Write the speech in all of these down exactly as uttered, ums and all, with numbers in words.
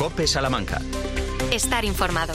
COPE Salamanca. Estar informado.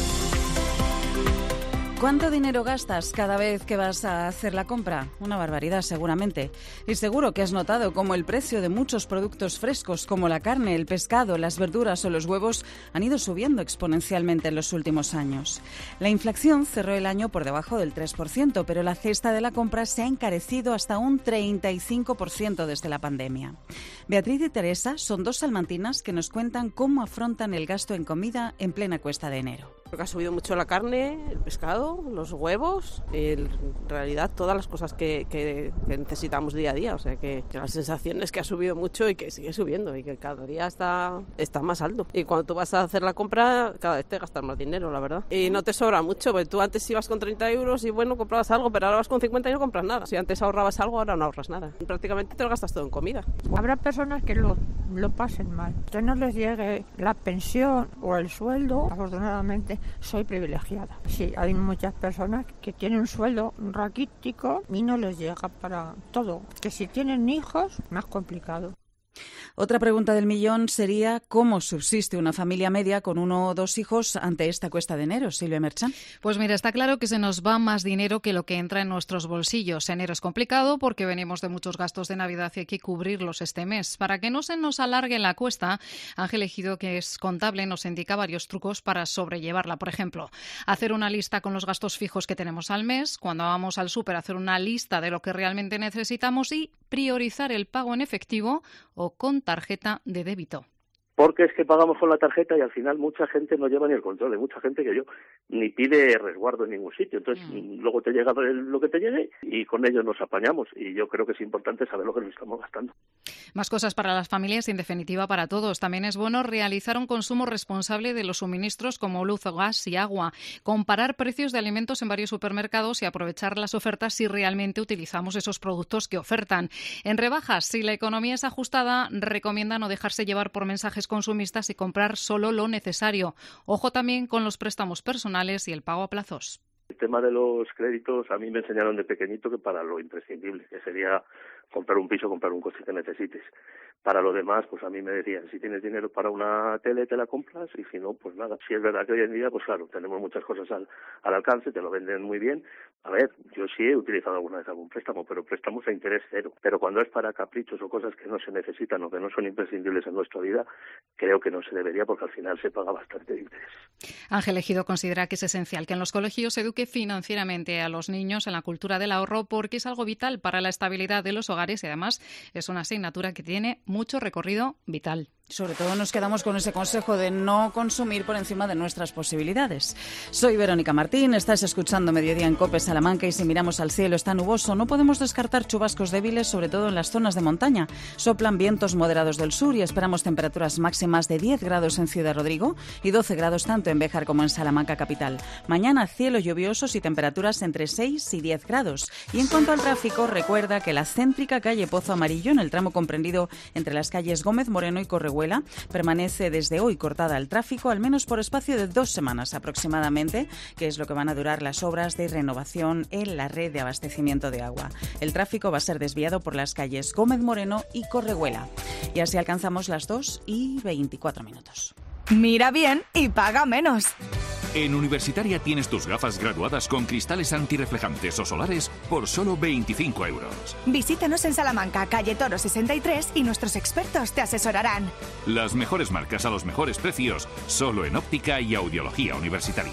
¿Cuánto dinero gastas cada vez que vas a hacer la compra? Una barbaridad, seguramente. Y seguro que has notado cómo el precio de muchos productos frescos, como la carne, el pescado, las verduras o los huevos, han ido subiendo exponencialmente en los últimos años. La inflación cerró el año por debajo del tres por ciento, pero la cesta de la compra se ha encarecido hasta un treinta y cinco por ciento desde la pandemia. Beatriz y Teresa son dos salmantinas que nos cuentan cómo afrontan el gasto en comida en plena cuesta de enero. Porque ha subido mucho la carne, el pescado, los huevos, en realidad todas las cosas que, que, que necesitamos día a día. O sea que, que la sensación es que ha subido mucho y que sigue subiendo y que cada día está, está más alto. Y cuando tú vas a hacer la compra, cada vez te gastas más dinero, la verdad. Y no te sobra mucho, porque tú antes ibas con treinta euros y bueno, comprabas algo, pero ahora vas con cincuenta y no compras nada. Si antes ahorrabas algo, ahora no ahorras nada. Prácticamente te lo gastas todo en comida. Habrá personas que lo, lo pasen mal, que no les llegue la pensión o el sueldo. Afortunadamente soy privilegiada. Sí, hay muchas personas que tienen un sueldo raquítico y no les llega para todo. Que si tienen hijos, más complicado. Otra pregunta del millón sería ¿cómo subsiste una familia media con uno o dos hijos ante esta cuesta de enero? Silvia Merchan. Pues mira, está claro que se nos va más dinero que lo que entra en nuestros bolsillos. Enero es complicado porque venimos de muchos gastos de Navidad y hay que cubrirlos este mes. Para que no se nos alargue la cuesta, Ángel Ejido, que es contable, nos indica varios trucos para sobrellevarla. Por ejemplo, hacer una lista con los gastos fijos que tenemos al mes. Cuando vamos al súper, hacer una lista de lo que realmente necesitamos y priorizar el pago en efectivo o con tarjeta de débito. Porque es que pagamos con la tarjeta y al final mucha gente no lleva ni el control. Hay mucha gente que yo ni pide resguardo en ningún sitio. Entonces mm. luego te llega lo que te llegue y con ello nos apañamos. Y yo creo que es importante saber lo que nos estamos gastando. Más cosas para las familias y en definitiva para todos. También es bueno realizar un consumo responsable de los suministros como luz, gas y agua. Comparar precios de alimentos en varios supermercados y aprovechar las ofertas si realmente utilizamos esos productos que ofertan. En rebajas, si la economía es ajustada, recomienda no dejarse llevar por mensajes consumistas y comprar solo lo necesario. Ojo también con los préstamos personales y el pago a plazos. El tema de los créditos, a mí me enseñaron de pequeñito que para lo imprescindible, que sería comprar un piso, comprar un coche que necesites. Para lo demás, pues a mí me decían, si tienes dinero para una tele, te la compras, y si no, pues nada. Si es verdad que hoy en día, pues claro, tenemos muchas cosas al, al alcance, te lo venden muy bien. A ver, yo sí he utilizado alguna vez algún préstamo, pero préstamos a interés cero. Pero cuando es para caprichos o cosas que no se necesitan o que no son imprescindibles en nuestra vida, creo que no se debería, porque al final se paga bastante de interés. Ángel Ejido considera que es esencial que en los colegios se eduque financieramente a los niños en la cultura del ahorro, porque es algo vital para la estabilidad de los hogares y además es una asignatura que tiene mucho recorrido vital. Sobre todo nos quedamos con ese consejo de no consumir por encima de nuestras posibilidades. Soy Verónica Martín, estás escuchando Mediodía en COPE Salamanca y si miramos al cielo está nuboso. No podemos descartar chubascos débiles, sobre todo en las zonas de montaña. Soplan vientos moderados del sur y esperamos temperaturas máximas de diez grados en Ciudad Rodrigo y doce grados tanto en Béjar como en Salamanca capital. Mañana cielo lluviosos y temperaturas entre seis y diez grados. Y en cuanto al tráfico, recuerda que la céntrica calle Pozo Amarillo, en el tramo comprendido entre las calles Gómez Moreno y Correhuela, permanece desde hoy cortada al tráfico, al menos por espacio de dos semanas aproximadamente, que es lo que van a durar las obras de renovación en la red de abastecimiento de agua. El tráfico va a ser desviado por las calles Gómez Moreno y Correhuela. Y así alcanzamos las dos y veinticuatro minutos. Mira bien y paga menos. En Universitaria tienes tus gafas graduadas con cristales antirreflejantes o solares por solo veinticinco euros. Visítanos en Salamanca, calle Toro sesenta y tres y nuestros expertos te asesorarán. Las mejores marcas a los mejores precios, solo en óptica y audiología universitaria.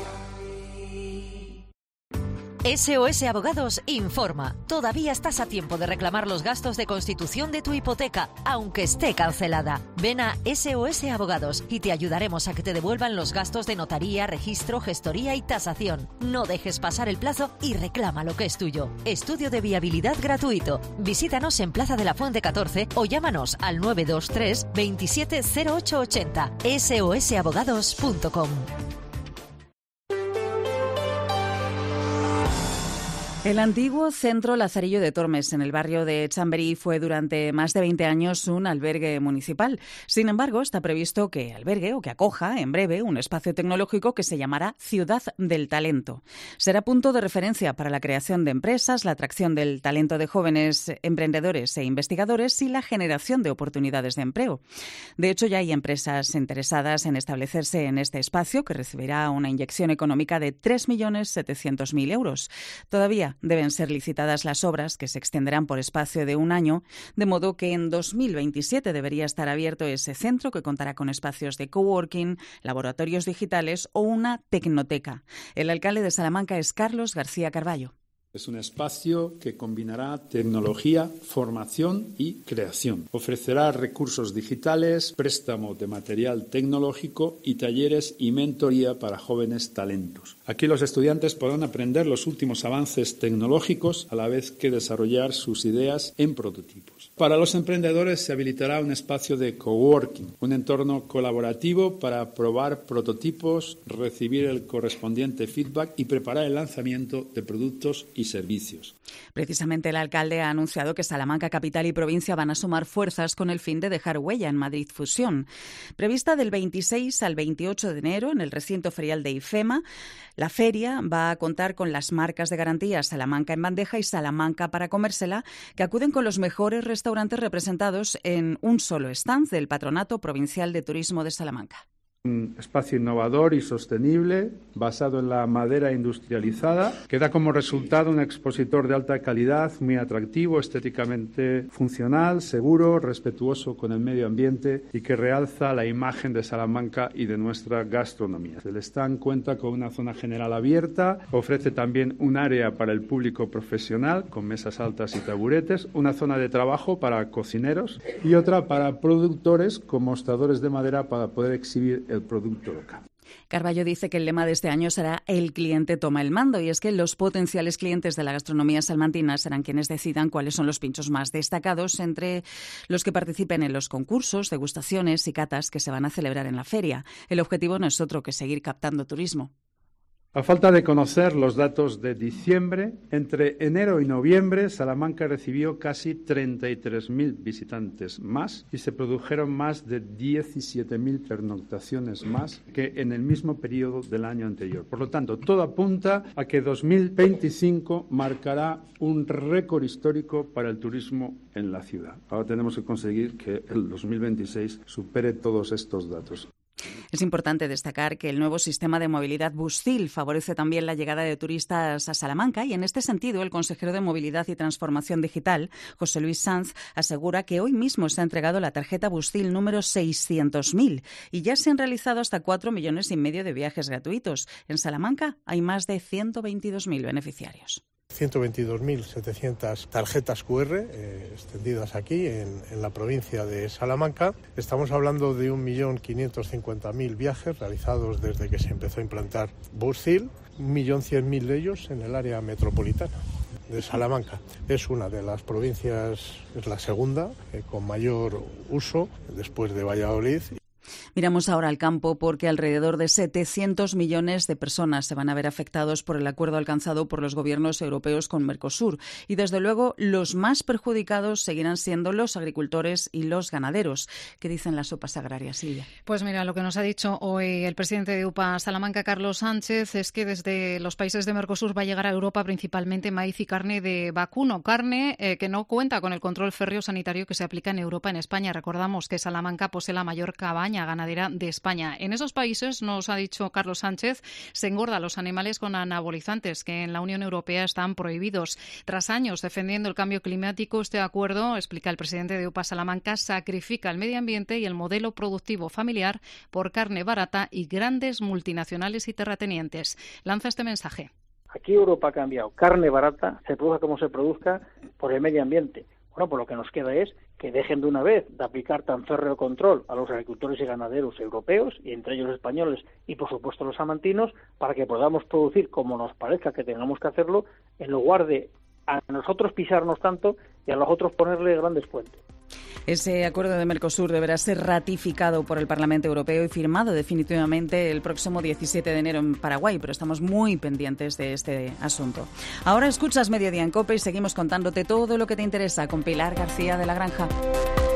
S O S Abogados informa. Todavía estás a tiempo de reclamar los gastos de constitución de tu hipoteca, aunque esté cancelada. Ven a S O S Abogados y te ayudaremos a que te devuelvan los gastos de notaría, registro, gestoría y tasación. No dejes pasar el plazo y reclama lo que es tuyo. Estudio de viabilidad gratuito. Visítanos en Plaza de la Fuente catorce o llámanos al nueve dos tres, veintisiete cero ocho ochenta. S O S abogados punto com. El antiguo Centro Lazarillo de Tormes, en el barrio de Chamberí, fue durante más de veinte años un albergue municipal. Sin embargo, está previsto que albergue o que acoja en breve un espacio tecnológico que se llamará Ciudad del Talento. Será punto de referencia para la creación de empresas, la atracción del talento de jóvenes emprendedores e investigadores y la generación de oportunidades de empleo. De hecho, ya hay empresas interesadas en establecerse en este espacio, que recibirá una inyección económica de tres millones setecientos mil euros. Todavía deben ser licitadas las obras, que se extenderán por espacio de un año, de modo que en dos mil veintisiete debería estar abierto ese centro, que contará con espacios de coworking, laboratorios digitales o una tecnoteca. El alcalde de Salamanca es Carlos García Carballo. Es un espacio que combinará tecnología, formación y creación. Ofrecerá recursos digitales, préstamo de material tecnológico y talleres y mentoría para jóvenes talentos. Aquí los estudiantes podrán aprender los últimos avances tecnológicos a la vez que desarrollar sus ideas en prototipos. Para los emprendedores se habilitará un espacio de coworking, un entorno colaborativo para probar prototipos, recibir el correspondiente feedback y preparar el lanzamiento de productos y servicios. Precisamente el alcalde ha anunciado que Salamanca capital y provincia van a sumar fuerzas con el fin de dejar huella en Madrid Fusión. Prevista del veintiséis al veintiocho de enero en el recinto ferial de IFEMA, la feria va a contar con las marcas de garantía Salamanca en bandeja y Salamanca para comérsela, que acuden con los mejores restaurantes representados en un solo stand del Patronato Provincial de Turismo de Salamanca. Un espacio innovador y sostenible, basado en la madera industrializada, que da como resultado un expositor de alta calidad, muy atractivo, estéticamente funcional, seguro, respetuoso con el medio ambiente y que realza la imagen de Salamanca y de nuestra gastronomía. El stand cuenta con una zona general abierta, ofrece también un área para el público profesional, con mesas altas y taburetes, una zona de trabajo para cocineros y otra para productores con mostradores de madera para poder exhibir el producto local. Carballo dice que el lema de este año será "El cliente toma el mando", y es que los potenciales clientes de la gastronomía salmantina serán quienes decidan cuáles son los pinchos más destacados entre los que participen en los concursos, degustaciones y catas que se van a celebrar en la feria. El objetivo no es otro que seguir captando turismo. A falta de conocer los datos de diciembre, entre enero y noviembre Salamanca recibió casi treinta y tres mil visitantes más y se produjeron más de diecisiete mil pernoctaciones más que en el mismo periodo del año anterior. Por lo tanto, todo apunta a que dos mil veinticinco marcará un récord histórico para el turismo en la ciudad. Ahora tenemos que conseguir que el dos mil veintiséis supere todos estos datos. Es importante destacar que el nuevo sistema de movilidad Buscil favorece también la llegada de turistas a Salamanca y en este sentido el consejero de Movilidad y Transformación Digital, José Luis Sanz, asegura que hoy mismo se ha entregado la tarjeta Buscil número seiscientos mil y ya se han realizado hasta cuatro millones y medio de viajes gratuitos. En Salamanca hay más de ciento veintidós mil beneficiarios. ciento veintidós mil setecientas tarjetas cu erre eh, extendidas aquí en, en la provincia de Salamanca. Estamos hablando de un millón quinientos cincuenta mil viajes realizados desde que se empezó a implantar Buscil, un millón cien mil de ellos en el área metropolitana de Salamanca. Es una de las provincias, es la segunda eh, con mayor uso después de Valladolid. Miramos ahora al campo porque alrededor de setecientos millones de personas se van a ver afectados por el acuerdo alcanzado por los gobiernos europeos con Mercosur. Y desde luego los más perjudicados seguirán siendo los agricultores y los ganaderos. ¿Qué dicen las sopas agrarias, Silvia? Pues mira, lo que nos ha dicho hoy el presidente de U P A Salamanca, Carlos Sánchez, es que desde los países de Mercosur va a llegar a Europa principalmente maíz y carne de vacuno. Carne eh, que no cuenta con el control férreo sanitario que se aplica en Europa, en España. Recordamos que Salamanca posee la mayor cabaña ganadera de España. En esos países, nos ha dicho Carlos Sánchez, se engorda a los animales con anabolizantes que en la Unión Europea están prohibidos. Tras años defendiendo el cambio climático, este acuerdo, explica el presidente de U P A Salamanca, sacrifica el medio ambiente y el modelo productivo familiar por carne barata y grandes multinacionales y terratenientes. Lanza este mensaje. Aquí Europa ha cambiado. Carne barata, se produzca como se produzca, por el medio ambiente. Bueno, pues lo que nos queda es que dejen de una vez de aplicar tan férreo control a los agricultores y ganaderos europeos, y entre ellos los españoles y por supuesto los salmantinos, para que podamos producir como nos parezca que tengamos que hacerlo, en lugar de a nosotros pisarnos tanto y a los otros ponerle grandes puentes. Ese acuerdo de Mercosur deberá ser ratificado por el Parlamento Europeo y firmado definitivamente el próximo diecisiete de enero en Paraguay, pero estamos muy pendientes de este asunto. Ahora escuchas Mediodía en COPE y seguimos contándote todo lo que te interesa con Pilar García de la Granja.